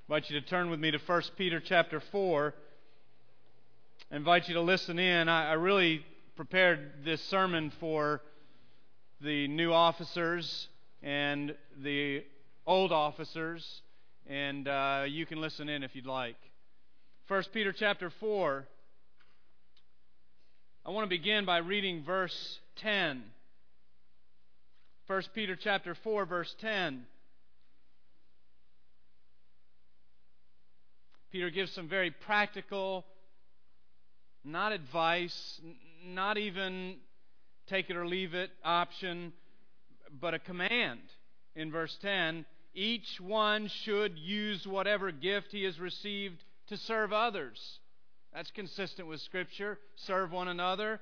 I invite you to turn with me to 1 Peter chapter 4. I invite you to listen in. I really prepared this sermon for the new officers and the old officers, and you can listen in if you'd like. 1 Peter chapter 4. I want to begin by reading verse 10. 1 Peter chapter 4, verse 10. Peter gives some very practical, not advice, not even take it or leave it option, but a command in verse 10. Each one should use whatever gift he has received to serve others. That's consistent with Scripture. Serve one another.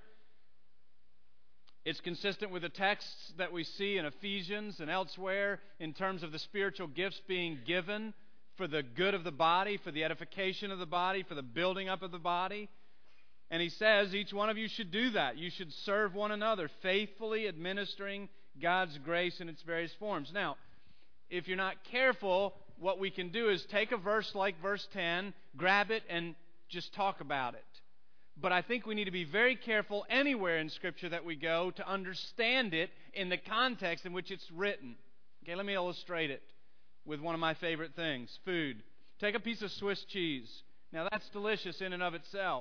It's consistent with the texts that we see in Ephesians and elsewhere in terms of the spiritual gifts being given for the good of the body, for the edification of the body, for the building up of the body. And he says each one of you should do that. You should serve one another, faithfully administering God's grace in its various forms. Now, if you're not careful, what we can do is take a verse like verse 10, grab it, and just talk about it. But I think we need to be very careful anywhere in Scripture that we go to understand it in the context in which it's written. Okay, let me illustrate it with one of my favorite things, food. Take a piece of Swiss cheese. Now that's delicious in and of itself.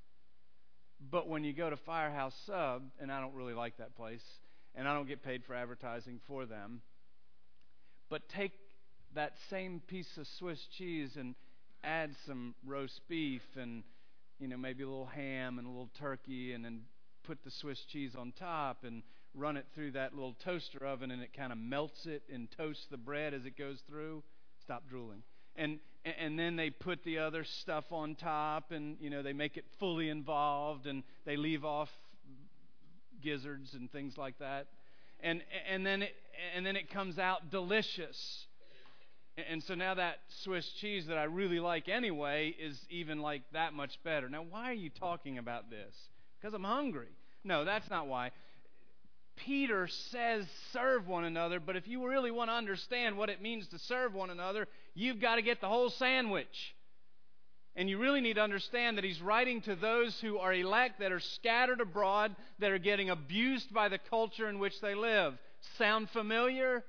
But when you go to Firehouse Sub, and I don't really like that place, and I don't get paid for advertising for them, but take that same piece of Swiss cheese and add some roast beef and maybe a little ham and a little turkey, and then put the Swiss cheese on top and run it through that little toaster oven, and it kind of melts it and toasts the bread as it goes through. Stop drooling. And then they put the other stuff on top, and they make it fully involved, and they leave off gizzards and things like that. And then it comes out delicious. And so now that Swiss cheese that I really like anyway is even like that much better. Now, why are you talking about this? Because I'm hungry. No, that's not why. Peter says serve one another, but if you really want to understand what it means to serve one another, you've got to get the whole sandwich. And you really need to understand that he's writing to those who are elect, that are scattered abroad, that are getting abused by the culture in which they live. Sound familiar?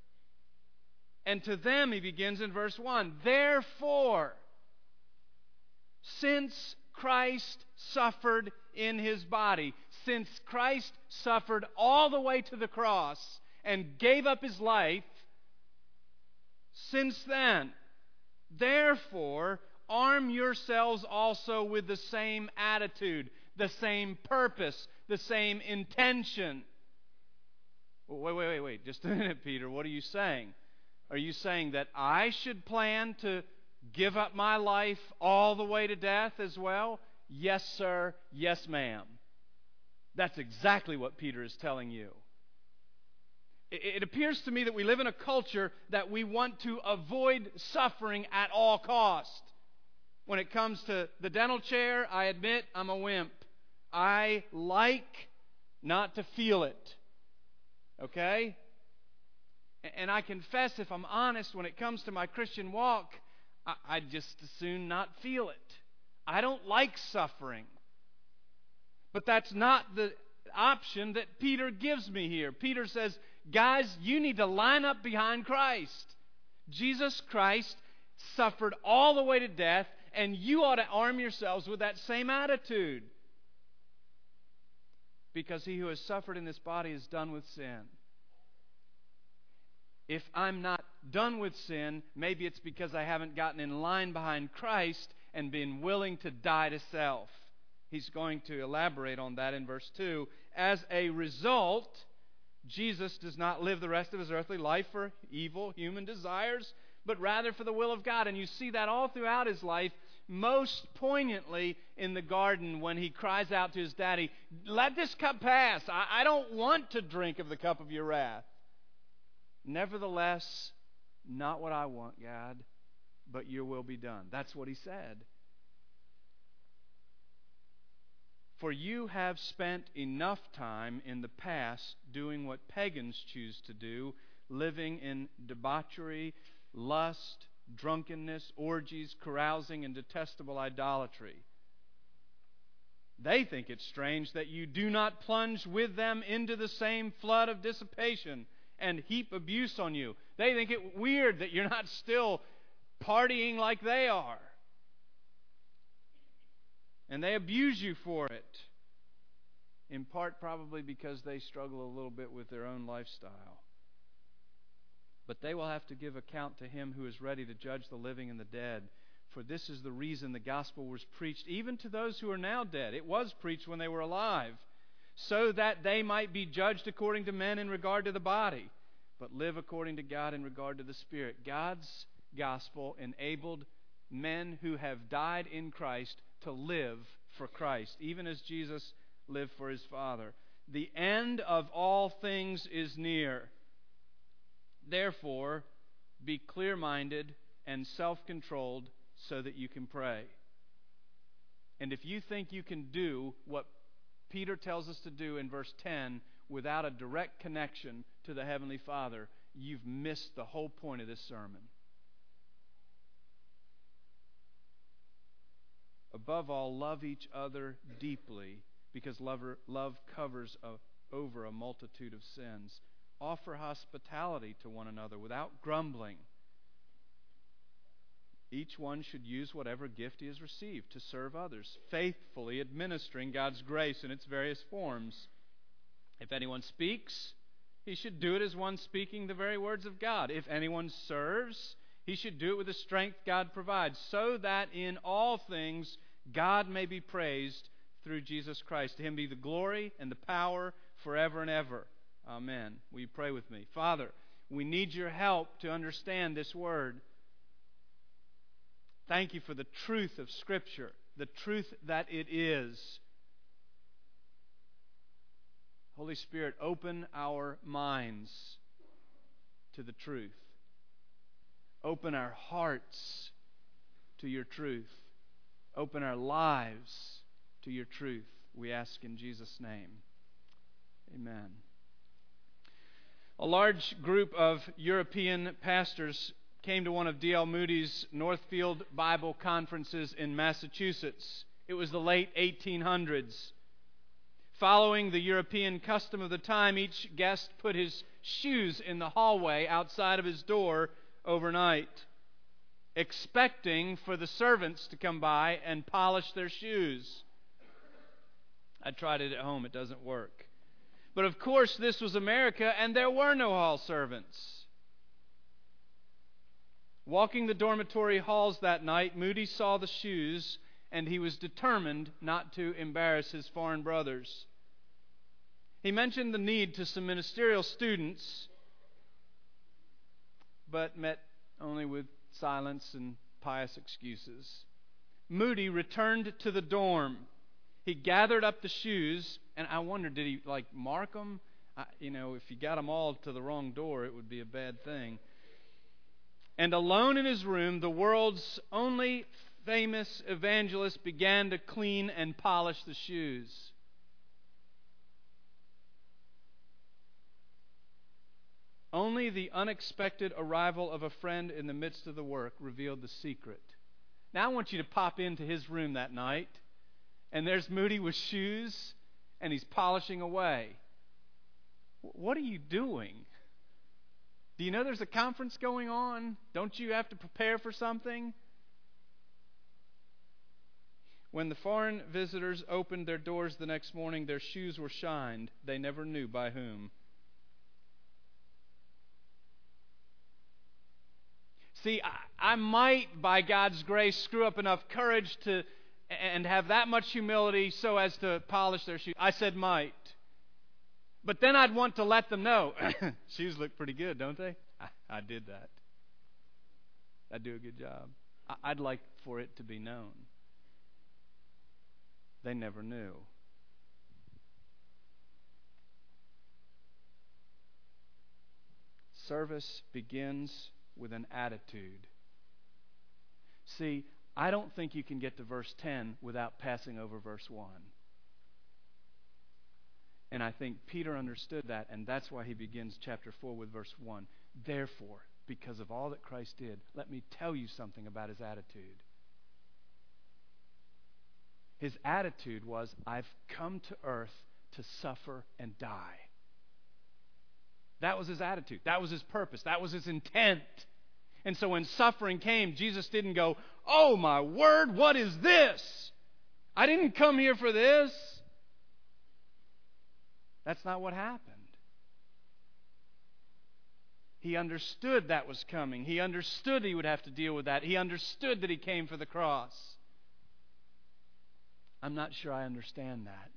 And to them, he begins in verse 1. Therefore, since Christ suffered in His body, since Christ suffered all the way to the cross and gave up His life, since then, therefore, arm yourselves also with the same attitude, the same purpose, the same intention. Wait. Just a minute, Peter. What are you saying? Are you saying that I should plan to give up my life all the way to death as well? Yes, sir. Yes, ma'am. That's exactly what Peter is telling you. It appears to me that we live in a culture that we want to avoid suffering at all cost. When it comes to the dental chair, I admit I'm a wimp. I like not to feel it. Okay? And I confess, if I'm honest, when it comes to my Christian walk, I'd just as soon not feel it. I don't like suffering. But that's not the option that Peter gives me here. Peter says, guys, you need to line up behind Christ. Jesus Christ suffered all the way to death, and you ought to arm yourselves with that same attitude. Because he who has suffered in this body is done with sin. If I'm not done with sin, maybe it's because I haven't gotten in line behind Christ and been willing to die to self. He's going to elaborate on that in verse 2. As a result, Jesus does not live the rest of His earthly life for evil human desires, but rather for the will of God. And you see that all throughout His life, most poignantly in the garden when He cries out to His daddy, let this cup pass. I don't want to drink of the cup of your wrath. Nevertheless, not what I want, God, but your will be done. That's what He said. For you have spent enough time in the past doing what pagans choose to do, living in debauchery, lust, drunkenness, orgies, carousing, and detestable idolatry. They think it strange that you do not plunge with them into the same flood of dissipation and heap abuse on you. They think it weird that you're not still partying like they are. And they abuse you for it. In part probably because they struggle a little bit with their own lifestyle. But they will have to give account to Him who is ready to judge the living and the dead. For this is the reason the gospel was preached even to those who are now dead. It was preached when they were alive, so that they might be judged according to men in regard to the body, but live according to God in regard to the Spirit. God's gospel enabled men who have died in Christ to live for Christ, even as Jesus lived for His Father. The end of all things is near. Therefore, be clear-minded and self-controlled so that you can pray. And if you think you can do what Peter tells us to do in verse 10 without a direct connection to the Heavenly Father, you've missed the whole point of this sermon. Above all, love each other deeply, because love covers over a multitude of sins. Offer hospitality to one another without grumbling. Each one should use whatever gift he has received to serve others, faithfully administering God's grace in its various forms. If anyone speaks, he should do it as one speaking the very words of God. If anyone serves, he should do it with the strength God provides, so that in all things God may be praised through Jesus Christ. To Him be the glory and the power forever and ever. Amen. Will you pray with me? Father, we need Your help to understand this Word. Thank You for the truth of Scripture, the truth that it is. Holy Spirit, open our minds to the truth. Open our hearts to Your truth. Open our lives to Your truth. We ask in Jesus' name. Amen. A large group of European pastors came to one of D.L. Moody's Northfield Bible conferences in Massachusetts. It was the late 1800s. Following the European custom of the time, each guest put his shoes in the hallway outside of his door overnight, expecting for the servants to come by and polish their shoes. I tried it at home. It doesn't work. But of course, this was America, and there were no hall servants. Walking the dormitory halls that night, Moody saw the shoes, and he was determined not to embarrass his foreign brothers. He mentioned the need to some ministerial students, but met only with silence and pious excuses. Moody returned to the dorm. He gathered up the shoes, and I wonder, did he mark them? If he got them all to the wrong door, it would be a bad thing. And alone in his room, the world's only famous evangelist began to clean and polish the shoes. Only the unexpected arrival of a friend in the midst of the work revealed the secret. Now I want you to pop into his room that night, and there's Moody with shoes, and he's polishing away. What are you doing? Do you know there's a conference going on? Don't you have to prepare for something? When the foreign visitors opened their doors the next morning, their shoes were shined. They never knew by whom. See, I might, by God's grace, screw up enough courage and have that much humility so as to polish their shoes. I said might. But then I'd want to let them know, shoes look pretty good, don't they? I did that. I do a good job. I'd like for it to be known. They never knew. Service begins with an attitude. See, I don't think you can get to verse 10 without passing over verse 1. And I think Peter understood that, and that's why he begins chapter 4 with verse 1. Therefore, because of all that Christ did. Let me tell you something about his attitude. His attitude was, I've come to earth to suffer and die. That was his attitude. That was his purpose. That was his intent. And so when suffering came, Jesus didn't go, oh my word, what is this? I didn't come here for this. That's not what happened. He understood that was coming. He understood he would have to deal with that. He understood that he came for the cross. I'm not sure I understand that.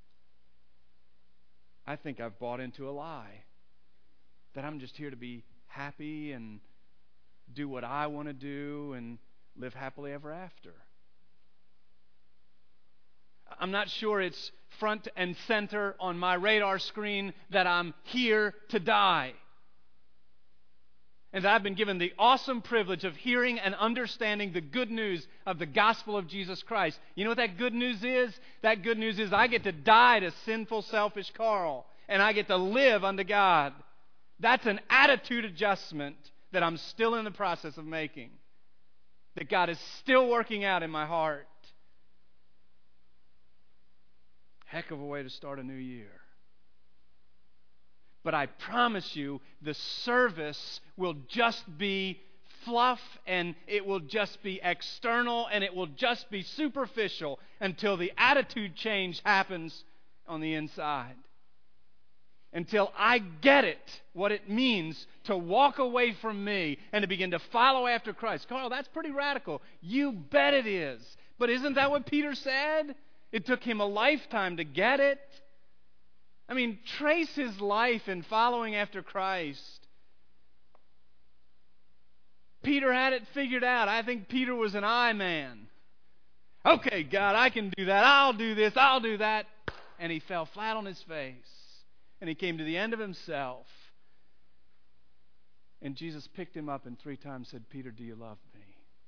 I think I've bought into a lie. That I'm just here to be happy and do what I want to do and live happily ever after. I'm not sure it's front and center on my radar screen that I'm here to die. And I've been given the awesome privilege of hearing and understanding the good news of the gospel of Jesus Christ. You know what that good news is? That good news is I get to die to sinful, selfish Carl, and I get to live unto God. That's an attitude adjustment that I'm still in the process of making, that God is still working out in my heart. Heck of a way to start a new year. But I promise you, the service will just be fluff, and it will just be external, and it will just be superficial until the attitude change happens on the inside. Until I get it, what it means to walk away from me and to begin to follow after Christ. Carl, that's pretty radical. You bet it is. But isn't that what Peter said? It took him a lifetime to get it. I mean, trace his life in following after Christ. Peter had it figured out. I think Peter was an I man. Okay, God, I can do that. I'll do this. I'll do that. And he fell flat on his face. And he came to the end of himself. And Jesus picked him up and 3 times said, Peter, do you love me?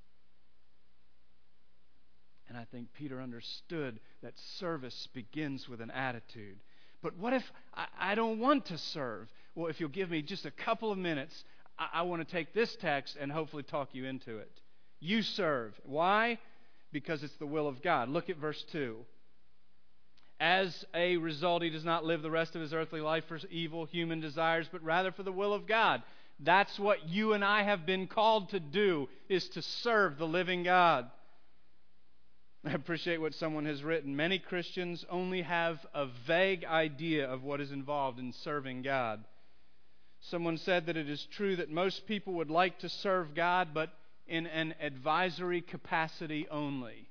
And I think Peter understood that service begins with an attitude. But what if I don't want to serve? Well, if you'll give me just a couple of minutes, I want to take this text and hopefully talk you into it. You serve. Why? Because it's the will of God. Look at verse 2. As a result, he does not live the rest of his earthly life for evil human desires, but rather for the will of God. That's what you and I have been called to do, is to serve the living God. I appreciate what someone has written. Many Christians only have a vague idea of what is involved in serving God. Someone said that it is true that most people would like to serve God, but in an advisory capacity only.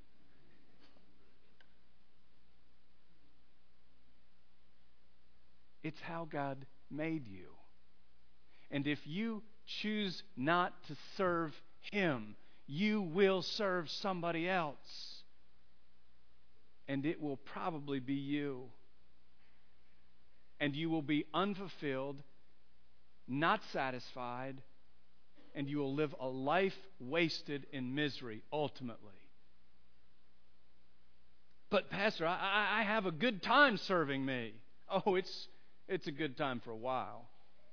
It's how God made you. And if you choose not to serve Him, you will serve somebody else. And it will probably be you. And you will be unfulfilled, not satisfied, and you will live a life wasted in misery, ultimately. But Pastor, I have a good time serving me. Oh, it's a good time for a while.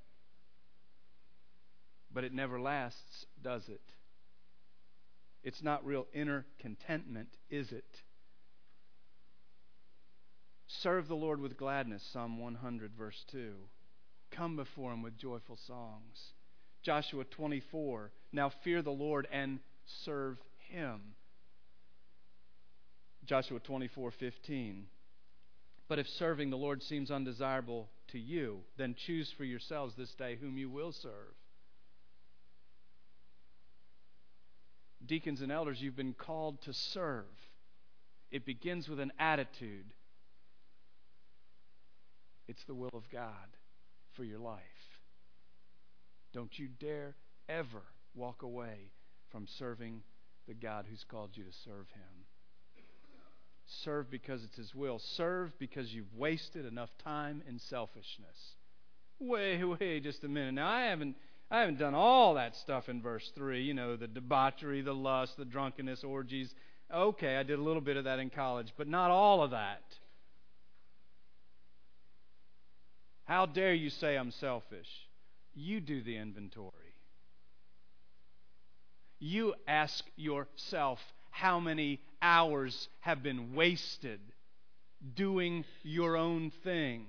But it never lasts, does it? It's not real inner contentment, is it? Serve the Lord with gladness, Psalm 100, verse 2. Come before Him with joyful songs. Joshua 24, now fear the Lord and serve Him. Joshua 24:15. But if serving the Lord seems undesirable to you, then choose for yourselves this day whom you will serve. Deacons and elders, you've been called to serve. It begins with an attitude. It's the will of God for your life. Don't you dare ever walk away from serving the God who's called you to serve Him. Serve because it's His will. Serve because you've wasted enough time in selfishness. Wait just a minute. Now, I haven't done all that stuff in verse 3. You know, the debauchery, the lust, the drunkenness, orgies. Okay, I did a little bit of that in college, but not all of that. How dare you say I'm selfish? You do the inventory. you ask yourself how many hours have been wasted doing your own thing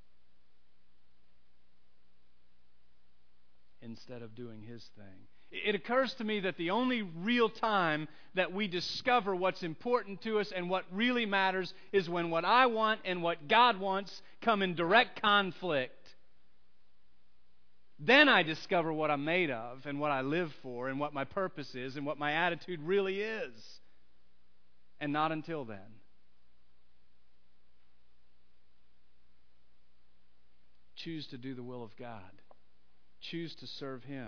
instead of doing His thing. It occurs to me that the only real time that we discover what's important to us and what really matters is when what I want and what God wants come in direct conflict. Then I discover what I'm made of and what I live for and what my purpose is and what my attitude really is. And not until then. Choose to do the will of God. Choose to serve Him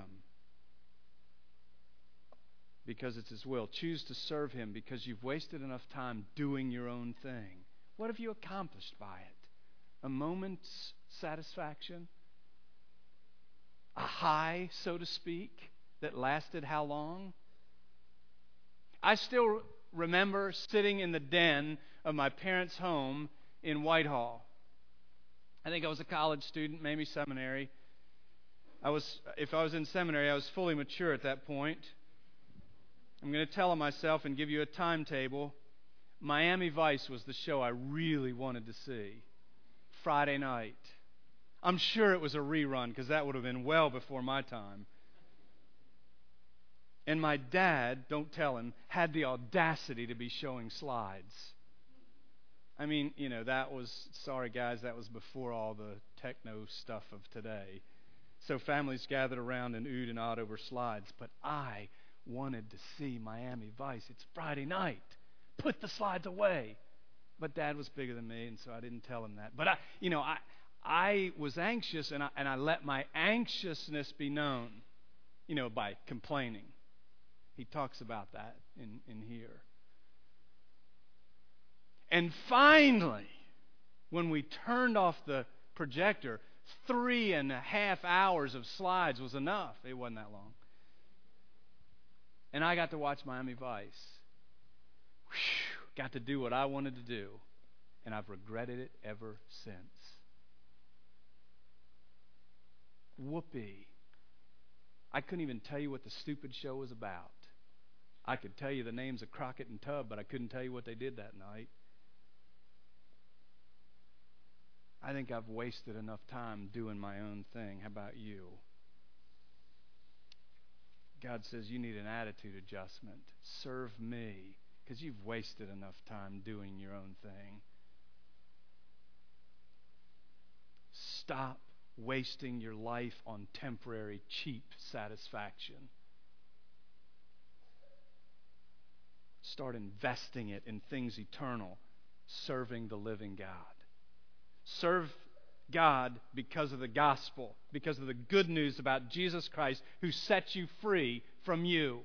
because it's His will. Choose to serve Him because you've wasted enough time doing your own thing. What have you accomplished by it? A moment's satisfaction? A high, so to speak, that lasted how long? I still remember sitting in the den of my parents' home in Whitehall. I think I was a college student, maybe seminary. If I was in seminary, I was fully mature at that point. I'm going to tell on myself and give you a timetable. Miami Vice was the show I really wanted to see. Friday night. I'm sure it was a rerun because that would have been well before my time. And my dad, don't tell him, had the audacity to be showing slides. I mean, that was, sorry guys, that was before all the techno stuff of today. So families gathered around and oohed and awed over slides. But I wanted to see Miami Vice. It's Friday night. Put the slides away. But Dad was bigger than me, and so I didn't tell him that. But I was anxious, and I let my anxiousness be known, by complaining. He talks about that in here. And finally, when we turned off the projector, 3.5 hours of slides was enough. It wasn't that long. And I got to watch Miami Vice. Got to do what I wanted to do. And I've regretted it ever since. Whoopee. I couldn't even tell you what the stupid show was about. I could tell you the names of Crockett and Tubb, but I couldn't tell you what they did that night. I think I've wasted enough time doing my own thing. How about you? God says you need an attitude adjustment. Serve me, because you've wasted enough time doing your own thing. Stop wasting your life on temporary, cheap satisfaction. Start investing it in things eternal, serving the living God. Serve God because of the gospel, because of the good news about Jesus Christ who sets you free from you.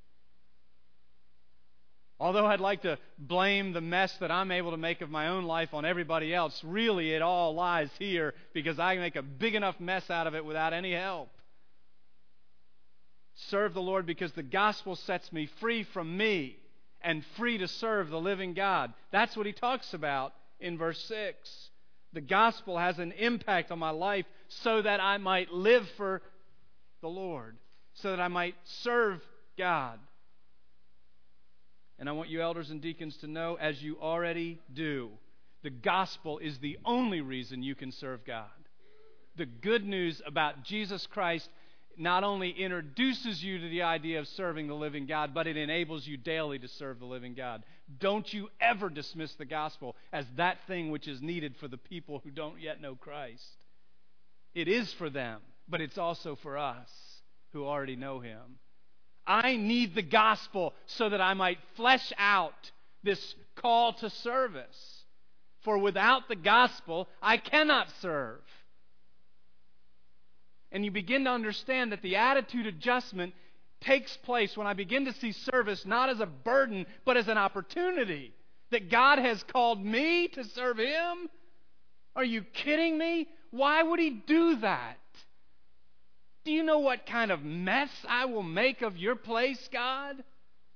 Although I'd like to blame the mess that I'm able to make of my own life on everybody else, really it all lies here because I make a big enough mess out of it without any help. Serve the Lord because the gospel sets me free from me and free to serve the living God. That's what he talks about in verse 6. The gospel has an impact on my life so that I might live for the Lord, so that I might serve God. And I want you elders and deacons to know, as you already do, the gospel is the only reason you can serve God. The good news about Jesus Christ not only introduces you to the idea of serving the living God, but it enables you daily to serve the living God. Don't you ever dismiss the gospel as that thing which is needed for the people who don't yet know Christ. It is for them, but it's also for us who already know Him. I need the gospel so that I might flesh out this call to service. For without the gospel, I cannot serve. And you begin to understand that the attitude adjustment takes place when I begin to see service not as a burden, but as an opportunity. That God has called me to serve Him? Are you kidding me? Why would He do that? Do you know what kind of mess I will make of your place, God?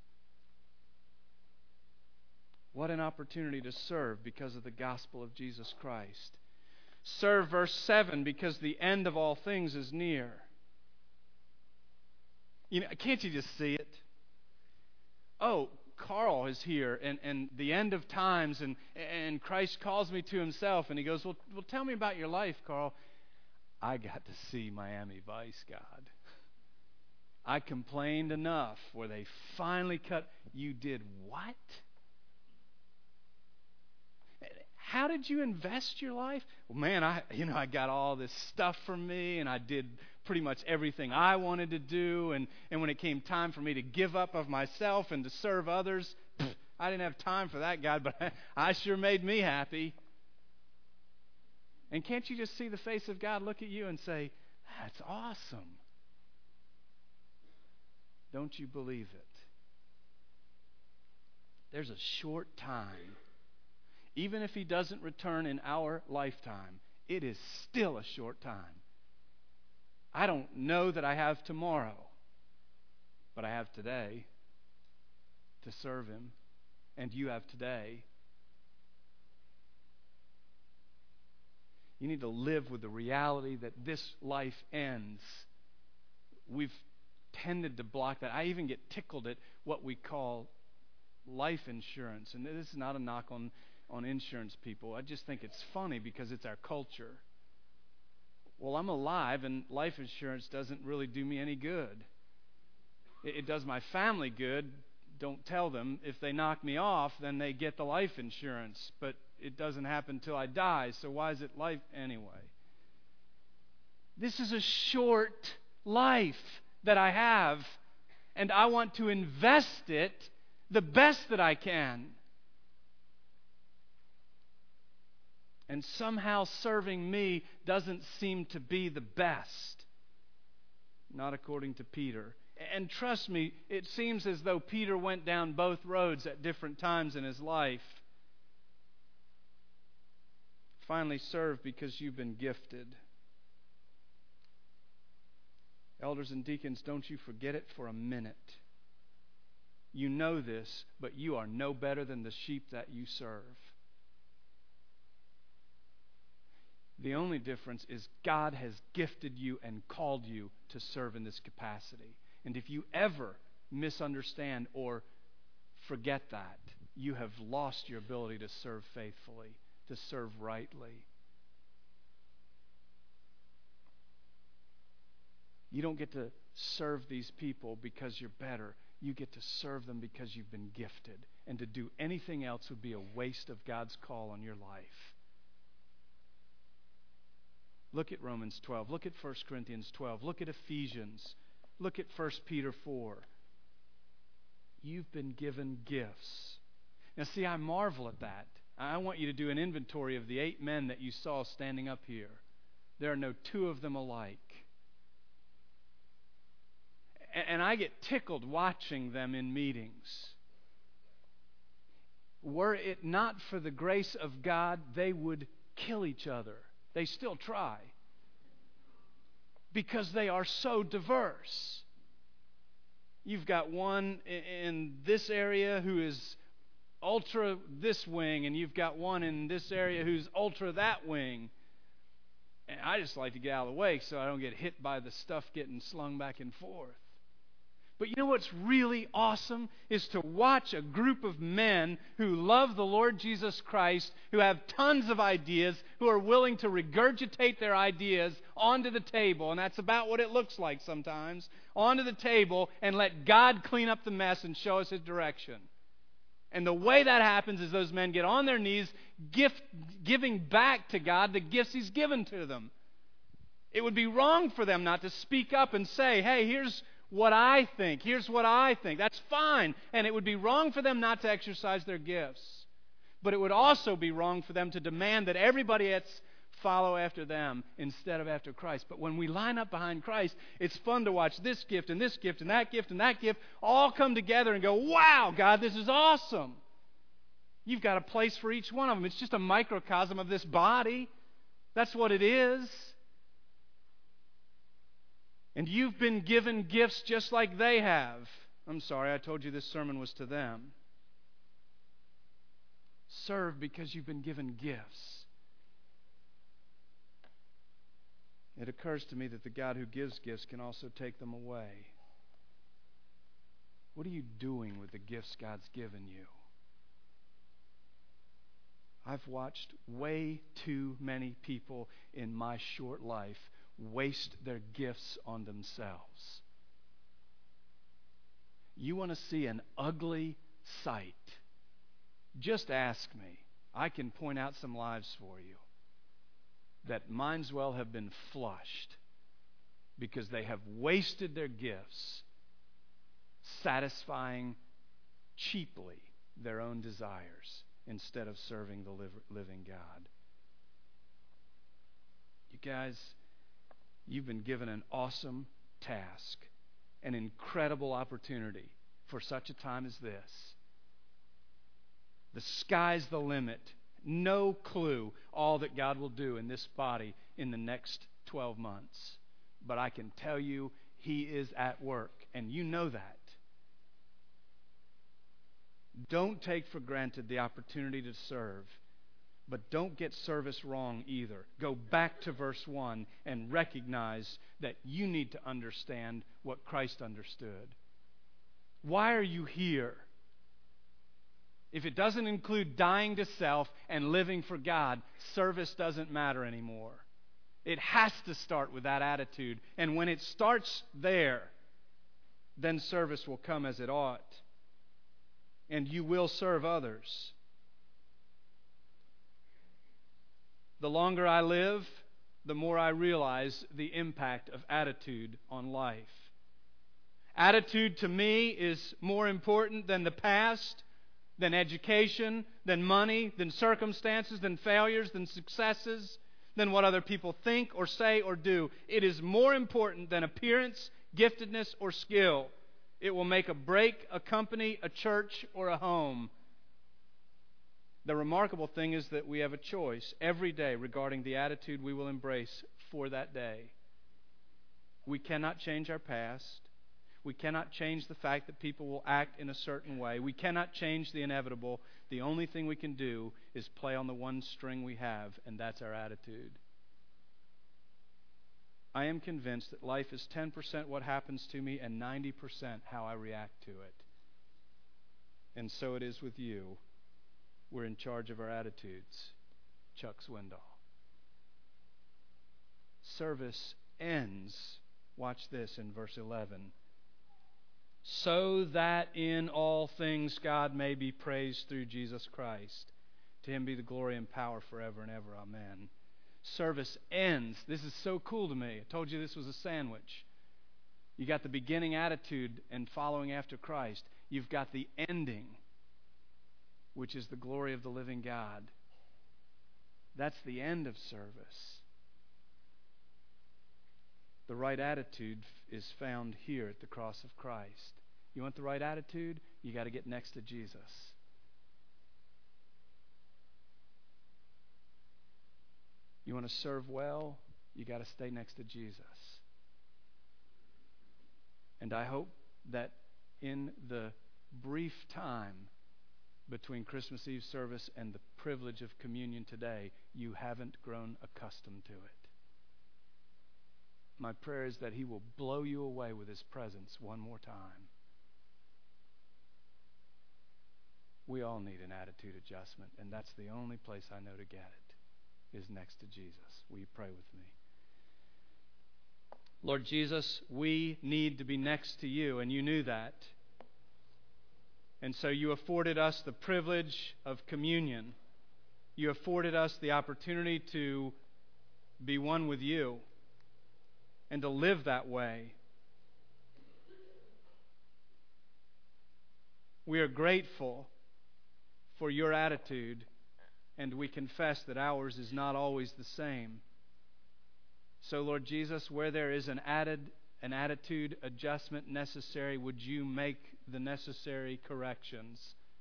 What an opportunity to serve because of the gospel of Jesus Christ. Serve, verse 7, because the end of all things is near. Can't you just see it? oh, Carl is here, and the end of times, and Christ calls me to himself, and he goes, well, tell me about your life, Carl. I got to see Miami Vice, God. I complained enough where they finally cut. You did what? How did you invest your life? Well, man, I got all this stuff from me, and I did pretty much everything I wanted to do. And when it came time for me to give up of myself and to serve others, I didn't have time for that, God, but I sure made me happy. And can't you just see the face of God look at you and say, that's awesome? Don't you believe it? There's a short time. Even if he doesn't return in our lifetime, it is still a short time. I don't know that I have tomorrow, but I have today to serve him, and you have today. You need to live with the reality that this life ends. We've tended to block that. I even get tickled at what we call life insurance. And this is not a knock on insurance people. I just think it's funny because it's our culture. Well, I'm alive, and life insurance doesn't really do me any good. It does my family good. Don't tell them. If they knock me off, then they get the life insurance. But it doesn't happen till I die, so why is it life anyway? This is a short life that I have, and I want to invest it the best that I can. And somehow serving me doesn't seem to be the best. Not according to Peter. And trust me, it seems as though Peter went down both roads at different times in his life. Finally, serve because you've been gifted. Elders and deacons, don't you forget it for a minute. You know this, but you are no better than the sheep that you serve. The only difference is God has gifted you and called you to serve in this capacity. And if you ever misunderstand or forget that, you have lost your ability to serve faithfully, to serve rightly. You don't get to serve these people because you're better. You get to serve them because you've been gifted. And to do anything else would be a waste of God's call on your life. Look at Romans 12. Look at 1 Corinthians 12. Look at Ephesians. Look at 1 Peter 4. You've been given gifts. Now see, I marvel at that. I want you to do an inventory of the 8 men that you saw standing up here. There are no 2 of them alike. And I get tickled watching them in meetings. Were it not for the grace of God, they would kill each other. They still try. Because they are so diverse. You've got one in this area who is ultra this wing, and you've got one in this area who's ultra that wing. And I just like to get out of the way so I don't get hit by the stuff getting slung back and forth. But you know what's really awesome is to watch a group of men who love the Lord Jesus Christ, who have tons of ideas, who are willing to regurgitate their ideas onto the table, and that's about what it looks like sometimes, onto the table, and let God clean up the mess and show us His direction. And the way that happens is those men get on their knees, giving back to God the gifts He's given to them. It would be wrong for them not to speak up and say, hey, here's what I think. Here's what I think. That's fine. And it would be wrong for them not to exercise their gifts. But it would also be wrong for them to demand that everybody else follow after them instead of after Christ. But when we line up behind Christ, it's fun to watch this gift and this gift and that gift and that gift all come together and go, wow, God, this is awesome. You've got a place for each one of them. It's just a microcosm of this body. That's what it is. And you've been given gifts just like they have. I'm sorry, I told you this sermon was to them. Serve because you've been given gifts. It occurs to me that the God who gives gifts can also take them away. What are you doing with the gifts God's given you? I've watched way too many people in my short life waste their gifts on themselves. You want to see an ugly sight? Just ask me. I can point out some lives for you that might as well have been flushed because they have wasted their gifts satisfying cheaply their own desires instead of serving the living God. You guys, you've been given an awesome task, an incredible opportunity for such a time as this. The sky's the limit. No clue all that God will do in this body in the next 12 months. But I can tell you, He is at work, and you know that. Don't take for granted the opportunity to serve, but don't get service wrong either. Go back to verse 1 and recognize that you need to understand what Christ understood. Why are you here? If it doesn't include dying to self and living for God, service doesn't matter anymore. It has to start with that attitude. And when it starts there, then service will come as it ought. And you will serve others. The longer I live, the more I realize the impact of attitude on life. Attitude to me is more important than the past, than education, than money, than circumstances, than failures, than successes, than what other people think or say or do. It is more important than appearance, giftedness, or skill. It will make or break a company, a church, or a home. The remarkable thing is that we have a choice every day regarding the attitude we will embrace for that day. We cannot change our past. We cannot change the fact that people will act in a certain way. We cannot change the inevitable. The only thing we can do is play on the one string we have, and that's our attitude. I am convinced that life is 10% what happens to me and 90% how I react to it. And so it is with you. We're in charge of our attitudes. Chuck Swindoll. Service ends, watch this in verse 11, so that in all things God may be praised through Jesus Christ. To Him be the glory and power forever and ever. Amen. Service ends. This is so cool to me. I told you this was a sandwich. You got the beginning attitude and following after Christ. You've got the ending, which is the glory of the living God. That's the end of service. The right attitude is found here at the cross of Christ. You want the right attitude? You got to get next to Jesus. You want to serve well? You got to stay next to Jesus. And I hope that in the brief time between Christmas Eve service and the privilege of communion today, you haven't grown accustomed to it. My prayer is that He will blow you away with His presence one more time. We all need an attitude adjustment, and that's the only place I know to get it, is next to Jesus. Will you pray with me? Lord Jesus, we need to be next to You, and You knew that. And so You afforded us the privilege of communion. You afforded us the opportunity to be one with You and to live that way. We are grateful for Your attitude, and we confess that ours is not always the same. So, Lord Jesus, where there is an attitude adjustment necessary, would You make the necessary corrections?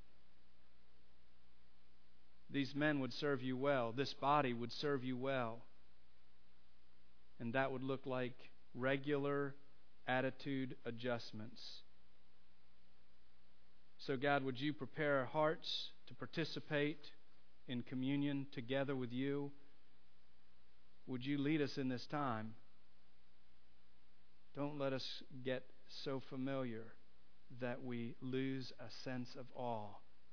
These men would serve You well. This body would serve You well. And that would look like regular attitude adjustments. So, God, would You prepare our hearts to participate in communion together with You? Would You lead us in this time? Don't let us get so familiar that we lose a sense of awe.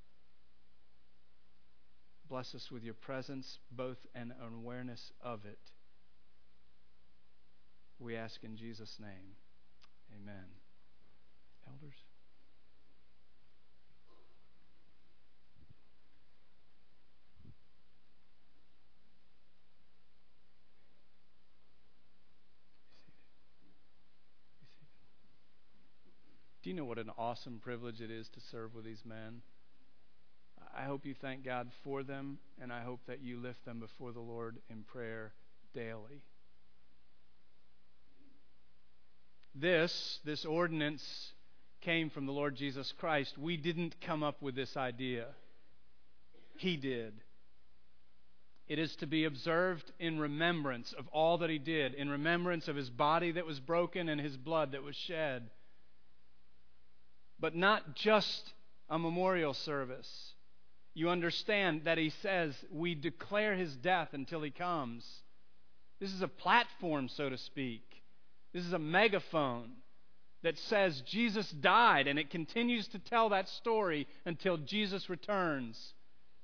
Bless us with your presence, both an awareness of it. We ask in Jesus' name. Amen. Elders? Do you know what an awesome privilege it is to serve with these men? I hope you thank God for them, and I hope that you lift them before the Lord in prayer daily. This ordinance came from the Lord Jesus Christ. We didn't come up with this idea. He did. It is to be observed in remembrance of all that He did, in remembrance of His body that was broken and His blood that was shed. But not just a memorial service. You understand that He says we declare His death until He comes. This is a platform, so to speak. This is a megaphone that says Jesus died, and it continues to tell that story until Jesus returns.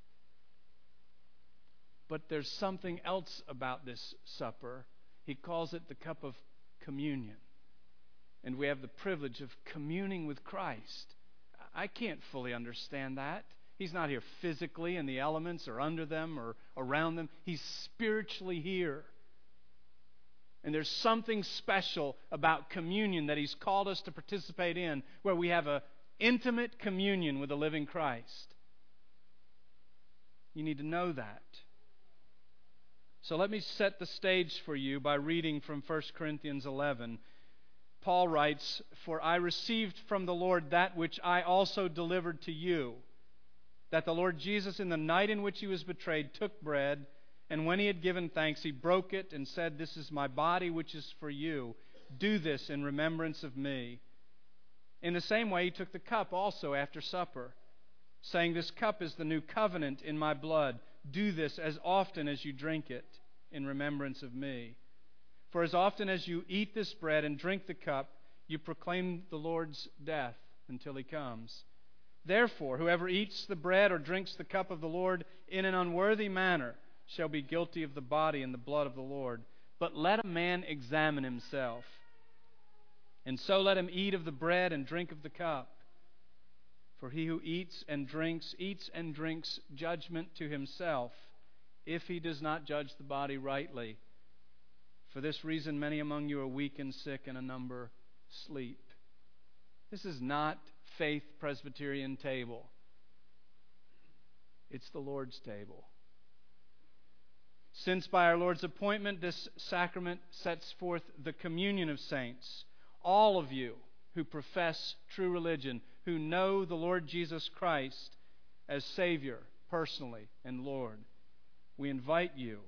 But there's something else about this supper. He calls it the cup of communion. And we have the privilege of communing with Christ. I can't fully understand that. He's not here physically in the elements or under them or around them. He's spiritually here. And there's something special about communion that He's called us to participate in, where we have an intimate communion with the living Christ. You need to know that. So let me set the stage for you by reading from 1 Corinthians 11. Paul writes, "For I received from the Lord that which I also delivered to you, that the Lord Jesus, in the night in which He was betrayed, took bread, and when He had given thanks, He broke it and said, 'This is my body which is for you. Do this in remembrance of me.' In the same way He took the cup also after supper, saying, 'This cup is the new covenant in my blood. Do this as often as you drink it in remembrance of me. For as often as you eat this bread and drink the cup, you proclaim the Lord's death until He comes. Therefore, whoever eats the bread or drinks the cup of the Lord in an unworthy manner shall be guilty of the body and the blood of the Lord. But let a man examine himself, and so let him eat of the bread and drink of the cup. For he who eats and drinks judgment to himself, if he does not judge the body rightly. For this reason many among you are weak and sick, and a number sleep." This is not Faith Presbyterian table. It's the Lord's table. Since by our Lord's appointment this sacrament sets forth the communion of saints, all of you who profess true religion, who know the Lord Jesus Christ as Savior personally and Lord, we invite you,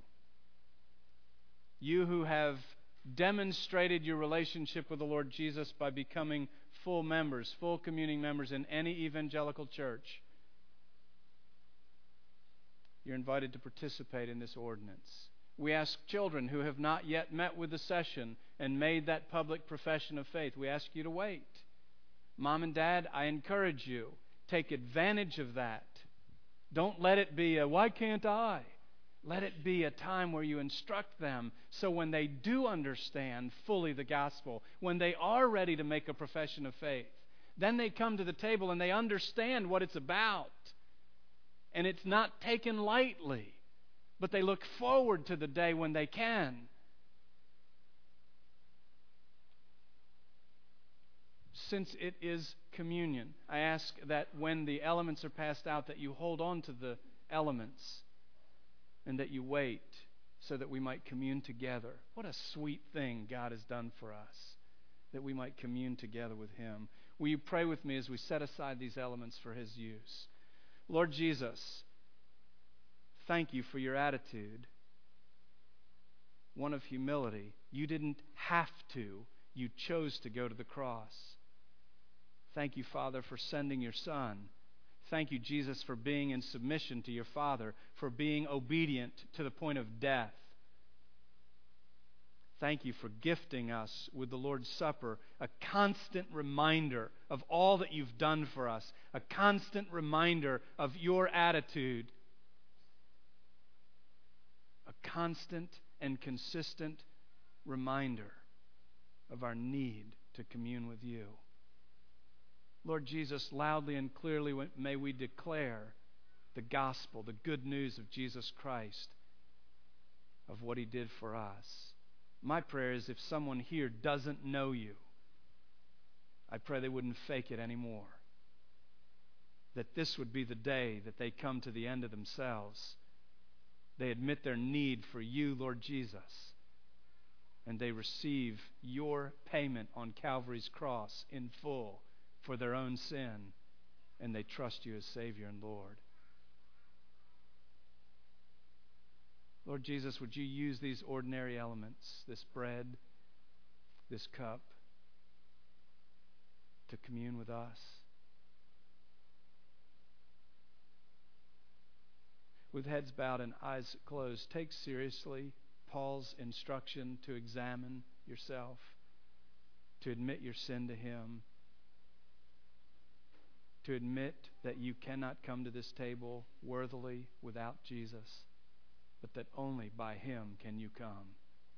you who have demonstrated your relationship with the Lord Jesus by becoming full members, full communing members in any evangelical church, you're invited to participate in this ordinance. We ask children who have not yet met with the session and made that public profession of faith, we ask you to wait. Mom and Dad, I encourage you, take advantage of that. Don't let it be a, "Why can't I?" Let it be a time where you instruct them so when they do understand fully the gospel, when they are ready to make a profession of faith, then they come to the table and they understand what it's about. And it's not taken lightly, but they look forward to the day when they can. Since it is communion, I ask that when the elements are passed out, that you hold on to the elements and that you wait so that we might commune together. What a sweet thing God has done for us, that we might commune together with Him. Will you pray with me as we set aside these elements for His use? Lord Jesus, thank you for your attitude, one of humility. You didn't have to. You chose to go to the cross. Thank you, Father, for sending your Son. Thank you, Jesus, for being in submission to your Father, for being obedient to the point of death. Thank you for gifting us with the Lord's Supper, a constant reminder of all that you've done for us, a constant reminder of your attitude, a constant and consistent reminder of our need to commune with you. Lord Jesus, loudly and clearly may we declare the gospel, the good news of Jesus Christ, of what He did for us. My prayer is if someone here doesn't know you, I pray they wouldn't fake it anymore. That this would be the day that they come to the end of themselves. They admit their need for you, Lord Jesus, and they receive your payment on Calvary's cross in full for their own sin, and they trust you as Savior and Lord. Lord Jesus, would you use these ordinary elements, this bread, this cup, to commune with us? With heads bowed and eyes closed, take seriously Paul's instruction to examine yourself, to admit your sin to Him, to admit that you cannot come to this table worthily without Jesus, but that only by Him can you come.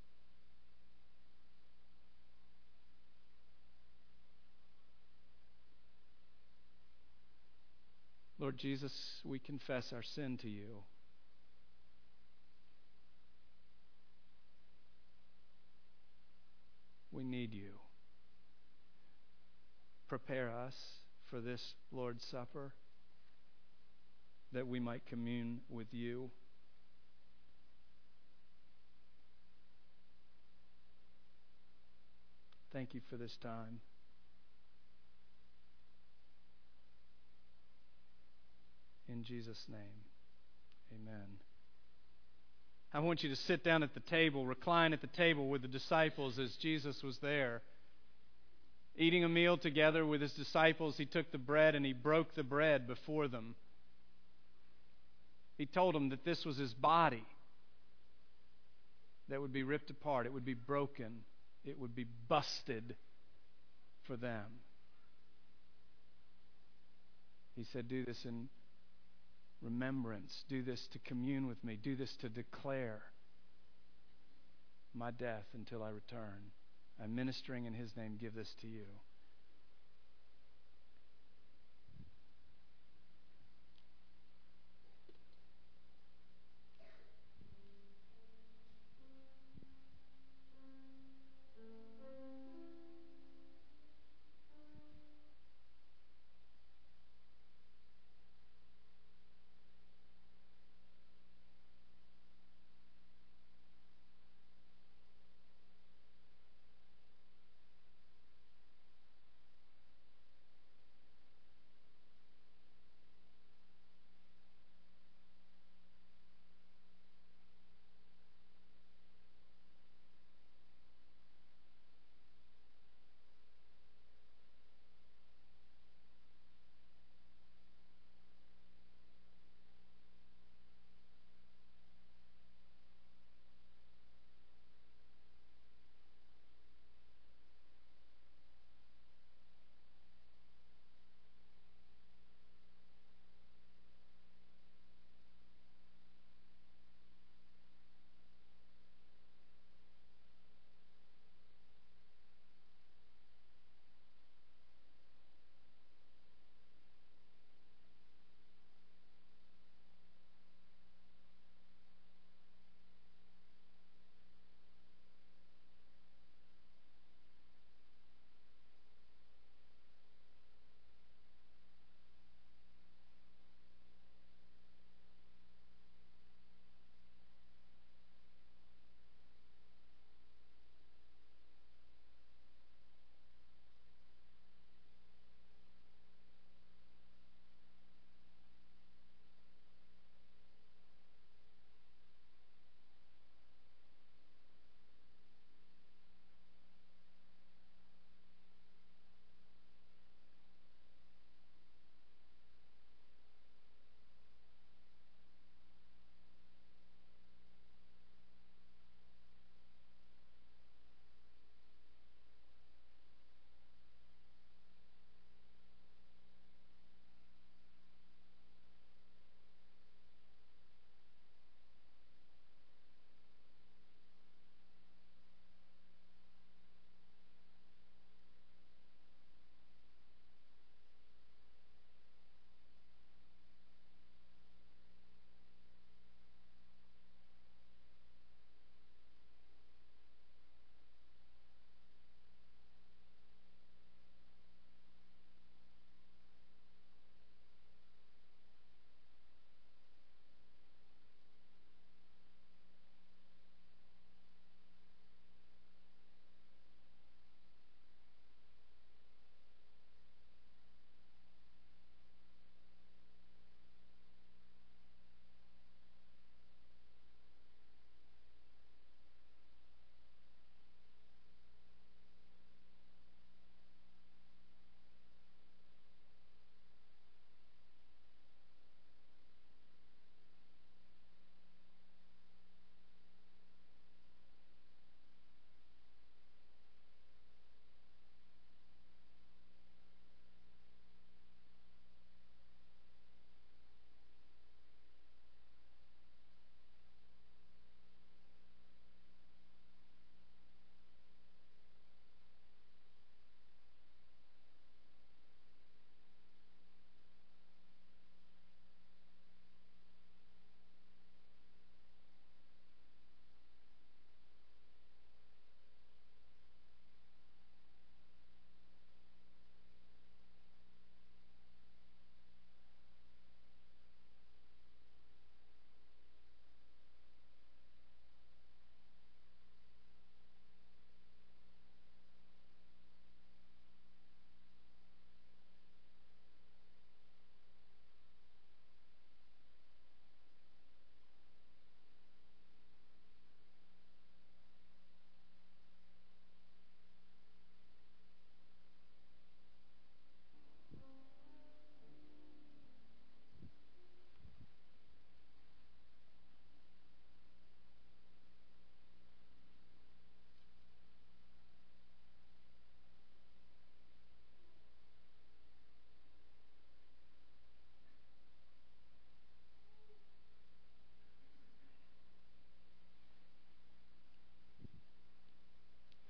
Lord Jesus, we confess our sin to you. We need you. Prepare us for this Lord's Supper, that we might commune with you. Thank you for this time. In Jesus' name, amen. I want you to sit down at the table, recline at the table with the disciples as Jesus was there. Eating a meal together with His disciples, He took the bread and He broke the bread before them. He told them that this was His body that would be ripped apart. It would be broken. It would be busted for them. He said, do this in remembrance. Do this to commune with me. Do this to declare my death until I return. I'm ministering in His name. Give this to you.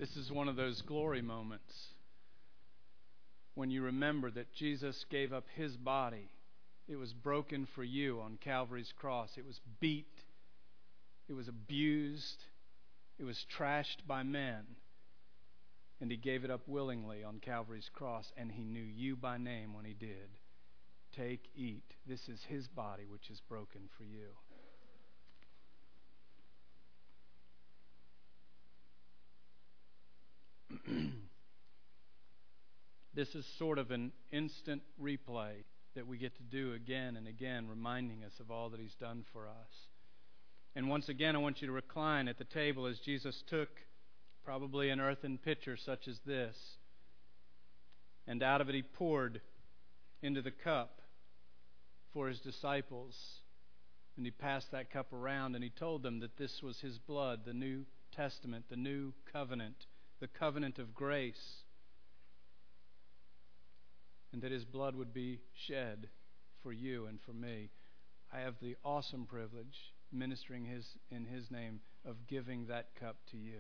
This is one of those glory moments when you remember that Jesus gave up His body. It was broken for you on Calvary's cross. It was beat. It was abused. It was trashed by men. And He gave it up willingly on Calvary's cross, and He knew you by name when He did. Take, eat. This is His body which is broken for you. This is sort of an instant replay that we get to do again and again, reminding us of all that He's done for us. And once again, I want you to recline at the table as Jesus took probably an earthen pitcher such as this, and out of it He poured into the cup for His disciples. And He passed that cup around, and He told them that this was His blood, the New Testament, the new covenant, the covenant of grace, and that His blood would be shed for you and for me. I have the awesome privilege, ministering in His name, of giving that cup to you.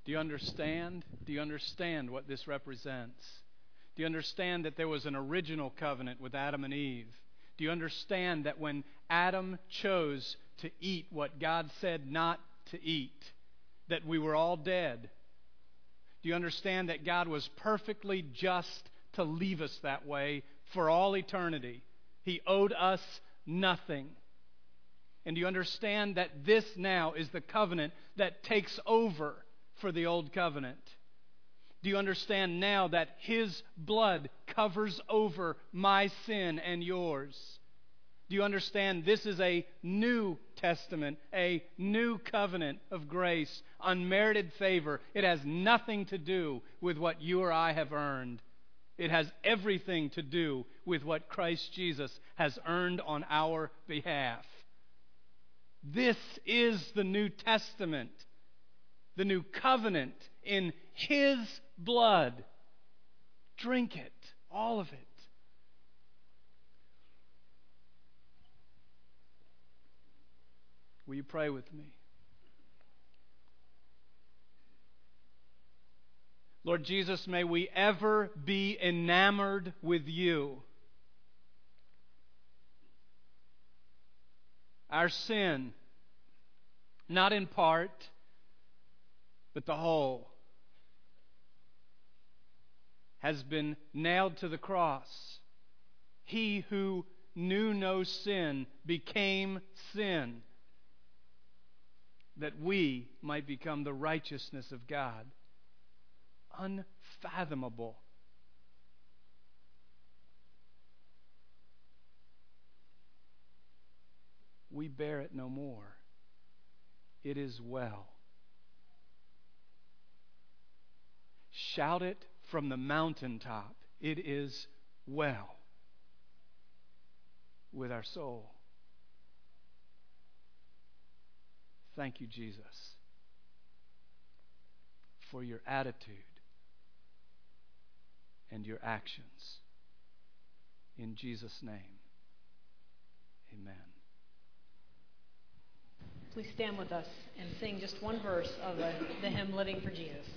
Do you understand? Do you understand what this represents? Do you understand that there was an original covenant with Adam and Eve? Do you understand that when Adam chose to eat what God said not to eat, that we were all dead? Do you understand that God was perfectly just to leave us that way for all eternity? He owed us nothing. And do you understand that this now is the covenant that takes over for the old covenant? Do you understand now that His blood covers over my sin and yours? Do you understand this is a new testament, a new covenant of grace, unmerited favor? It has nothing to do with what you or I have earned. It has everything to do with what Christ Jesus has earned on our behalf. This is the New Testament, the new covenant in His blood. Drink it, all of it. Will you pray with me? Lord Jesus, may we ever be enamored with You. Our sin, not in part, but the whole, has been nailed to the cross. He who knew no sin became sin, that we might become the righteousness of God. Unfathomable. We bear it no more. It is well. Shout it from the mountaintop. It is well with our soul. Thank you, Jesus, for your attitude and your actions. In Jesus' name, amen. Please stand with us and sing just one verse of the hymn Living for Jesus.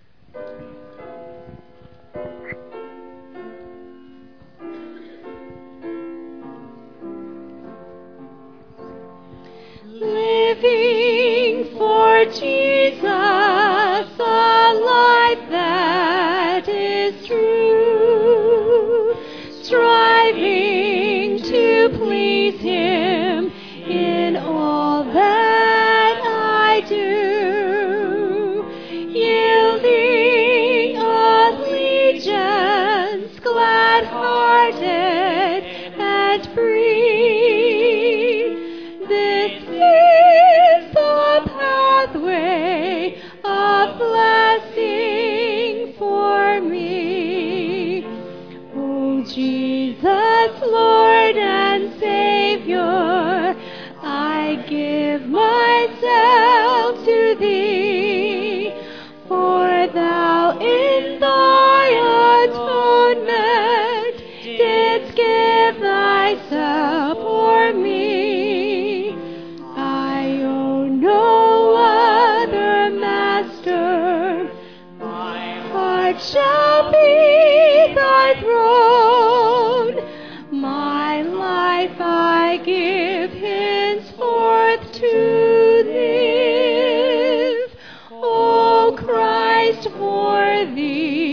Living for Jesus, a life that is true, striving to please Him in all that I do, yielding allegiance, glad-hearted and free. This is the pathway of blessing for me. O Jesus, Lord and Savior, I give myself to Thee, for Thou in Thy atonement didst give Thyself for me. I own no other master. My heart shall be Thy throne. My life I give henceforth to live, O Christ, for Thee.